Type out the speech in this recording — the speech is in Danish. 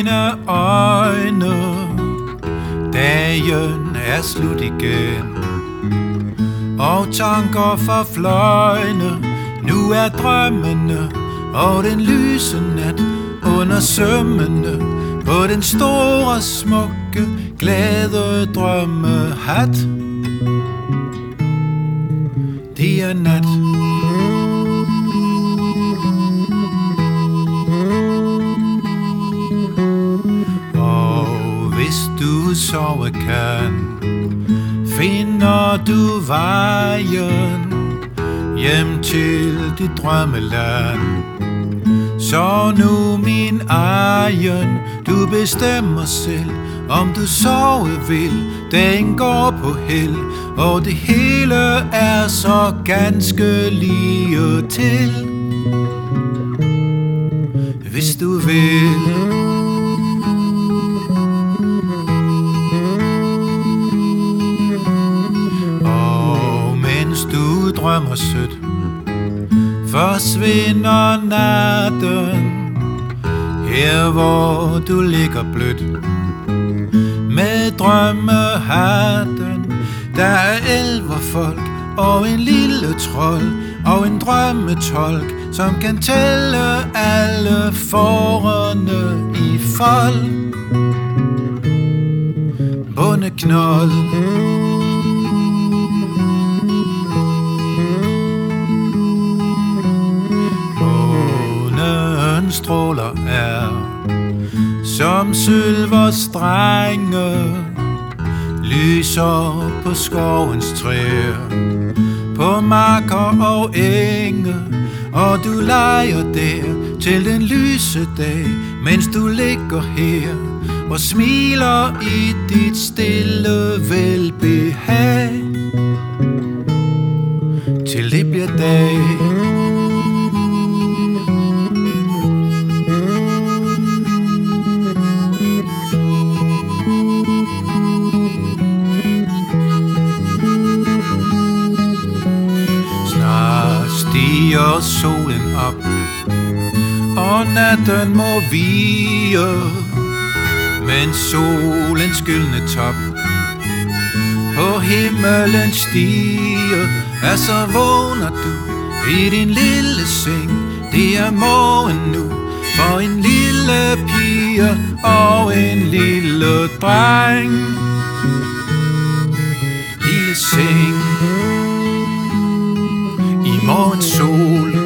mine øjne. Dagen er slut igen, og tanker forfløjne. Nu er drømmene og den lyse nat under sømmene på den store, smukke, glade drømmehat. Det er nat. Og hvis du sover kan, finder du vejen hjem til dit drømmeland. Så nu min egen, du bestemmer selv, om du sove vil. Dagen går på held, og det hele er så ganske lige til. Hvis du vil. Og mens du drømmer sødt, forsvinder natten, her hvor du ligger blødt med drømmehatten. Der er elverfolk og en lille trold og en drømmetolk, som kan tælle alle fårene i fold. Bondeknold. Stråler er som sylverstrenge, lyser på skovens træer, på marker og enge. Og du leger der til den lyse dag, mens du ligger her og smiler i dit stille velbehag, til det bliver dag. Stiger solen op, og natten må vige, men solens gyldne top på himmelens stige. Så vågner du i din lille seng. Det er morgen nu for en lille pige og en lille dreng. Lille seng i morgens sol,